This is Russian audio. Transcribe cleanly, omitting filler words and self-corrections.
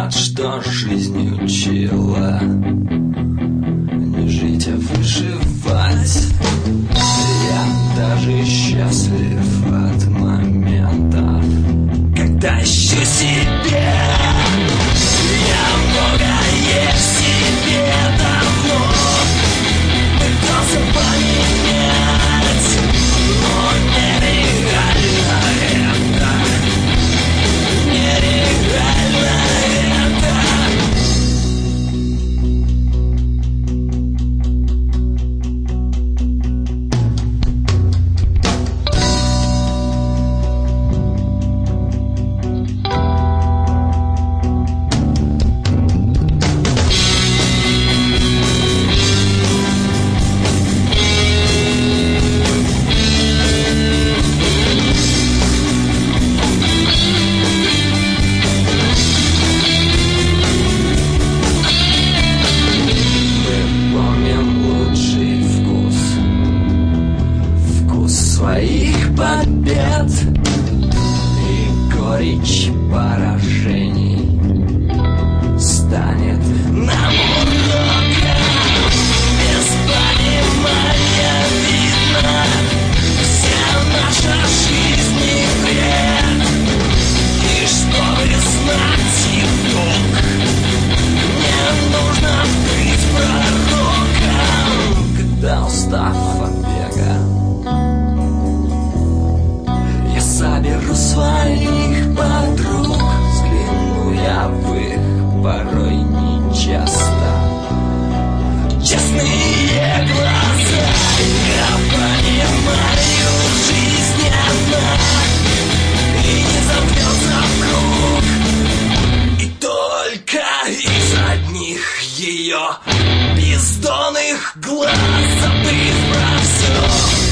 рад, что жизнь учила не жить, а выживать. Я даже счастлив от моментов, когда ищу себя. Я многое в себе давно пытался поменять, но нереально это, нереально это. Своих побед и горечь поражений станет нам уроком. Без понимания видно вся наша жизнь и бред. И чтобы знать и вдруг не нужно быть пророком, когда устав от бега соберу своих подруг, взгляну я в их порой нечасто честные глаза. Я понимаю, жизнь одна и не замкнется в круг, и только из одних ее бездонных глаз, забыв про все.